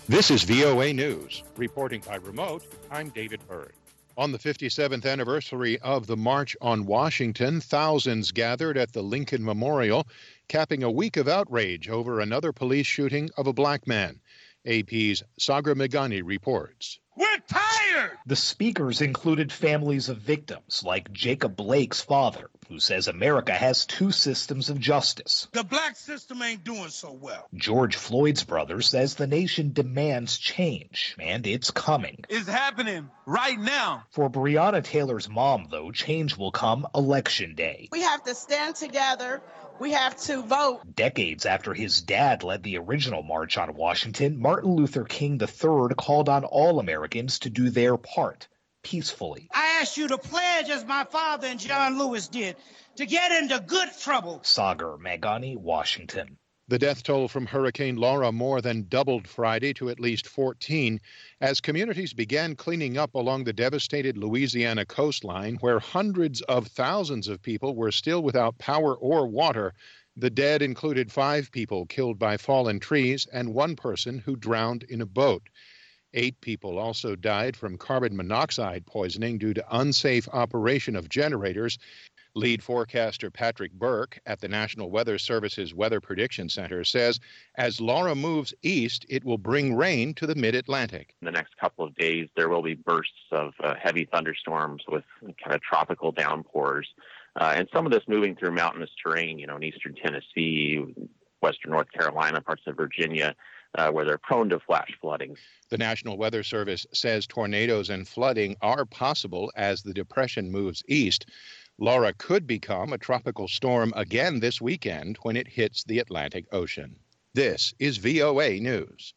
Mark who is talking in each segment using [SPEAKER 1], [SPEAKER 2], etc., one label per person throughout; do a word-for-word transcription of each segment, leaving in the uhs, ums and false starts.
[SPEAKER 1] This is V O A News. Reporting by remote, I'm David Byrd. On the fifty-seventh anniversary of the March on Washington, thousands gathered at the Lincoln Memorial, capping a week of outrage over another police shooting of a black man. A P's Sagar Meghani reports.
[SPEAKER 2] We're tired!
[SPEAKER 3] The speakers included families of victims, like Jacob Blake's father, who says America has two systems of justice.
[SPEAKER 2] The black system ain't doing so well.
[SPEAKER 3] George Floyd's brother says the nation demands change, and it's coming.
[SPEAKER 2] It's happening right now.
[SPEAKER 3] For Breonna Taylor's mom, though, change will come Election Day.
[SPEAKER 4] We have to stand together. We have to vote.
[SPEAKER 3] Decades after his dad led the original March on Washington, Martin Luther King the third called on all Americans to do their part peacefully.
[SPEAKER 5] I ask you to pledge, as my father and John Lewis did, to get into good trouble.
[SPEAKER 3] Sagar Meghani, Washington.
[SPEAKER 1] The death toll from Hurricane Laura more than doubled Friday to at least fourteen as communities began cleaning up along the devastated Louisiana coastline, where hundreds of thousands of people were still without power or water. The dead included five people killed by fallen trees and one person who drowned in a boat. Eight people also died from carbon monoxide poisoning due to unsafe operation of generators. Lead forecaster Patrick Burke at the National Weather Service's Weather Prediction Center says as Laura moves east, it will bring rain to the mid-Atlantic.
[SPEAKER 6] In the next couple of days, there will be bursts of uh, heavy thunderstorms with kind of tropical downpours. Uh, and some of this moving through mountainous terrain, you know, in eastern Tennessee, western North Carolina, parts of Virginia, uh, where they're prone to flash flooding.
[SPEAKER 1] The National Weather Service says tornadoes and flooding are possible as the depression moves east. Laura could become a tropical storm again this weekend when it hits the Atlantic Ocean. This is V O A News.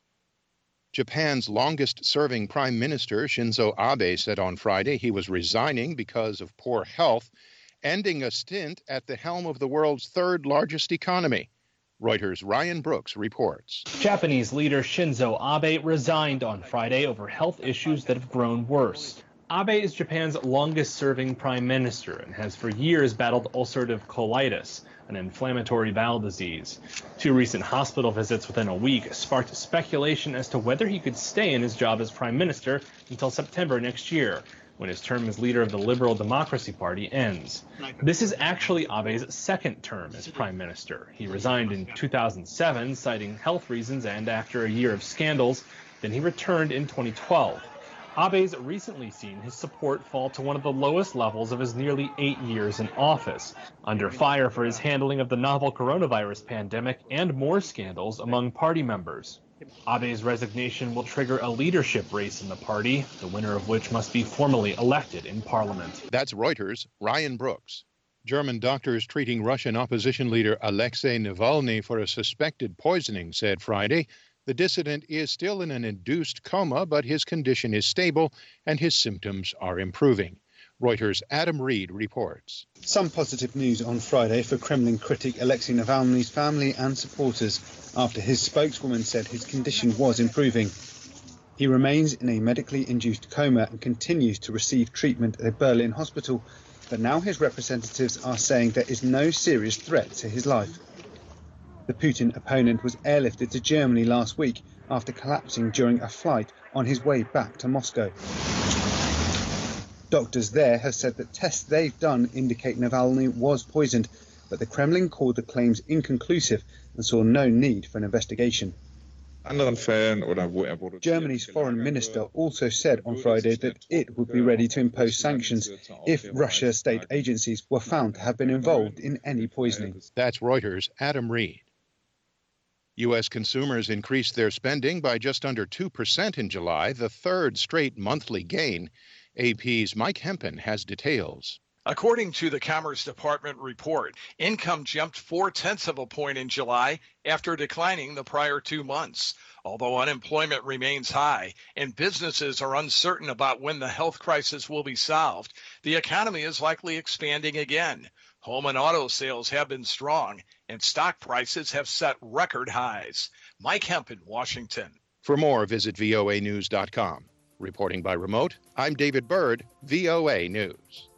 [SPEAKER 1] Japan's longest-serving Prime Minister Shinzo Abe said on Friday he was resigning because of poor health, ending a stint at the helm of the world's third-largest economy. Reuters' Ryan Brooks reports.
[SPEAKER 7] Japanese leader Shinzo Abe resigned on Friday over health issues that have grown worse. Abe is Japan's longest-serving prime minister and has for years battled ulcerative colitis, an inflammatory bowel disease. Two recent hospital visits within a week sparked speculation as to whether he could stay in his job as prime minister until September next year, when his term as leader of the Liberal Democracy Party ends. This is actually Abe's second term as prime minister. He resigned in two thousand seven, citing health reasons, and after a year of scandals, then he returned in twenty twelve. Abe's recently seen his support fall to one of the lowest levels of his nearly eight years in office, under fire for his handling of the novel coronavirus pandemic and more scandals among party members. Abe's resignation will trigger a leadership race in the party, the winner of which must be formally elected in parliament.
[SPEAKER 1] That's Reuters' Ryan Brooks. German doctors treating Russian opposition leader Alexei Navalny for a suspected poisoning said Friday the dissident is still in an induced coma, but his condition is stable and his symptoms are improving. Reuters' Adam Reed reports.
[SPEAKER 8] Some positive news on Friday for Kremlin critic Alexei Navalny's family and supporters after his spokeswoman said his condition was improving. He remains in a medically induced coma and continues to receive treatment at a Berlin hospital, but now his representatives are saying there is no serious threat to his life. The Putin opponent was airlifted to Germany last week after collapsing during a flight on his way back to Moscow. Doctors there have said that tests they've done indicate Navalny was poisoned, but the Kremlin called the claims inconclusive and saw no need for an investigation. Germany's foreign minister also said on Friday that it would be ready to impose sanctions if Russia's state agencies were found to have been involved in any poisoning.
[SPEAKER 1] That's Reuters' Adam Reed. U S consumers increased their spending by just under two percent in July, the third straight monthly gain. A P's Mike Hempen has details.
[SPEAKER 9] According to the Commerce Department report, income jumped four-tenths of a point in July after declining the prior two months. Although unemployment remains high and businesses are uncertain about when the health crisis will be solved, the economy is likely expanding again. Home and auto sales have been strong, and stock prices have set record highs. Mike Hempen, Washington.
[SPEAKER 1] For more, visit V O A news dot com. Reporting by remote, I'm David Byrd, V O A News.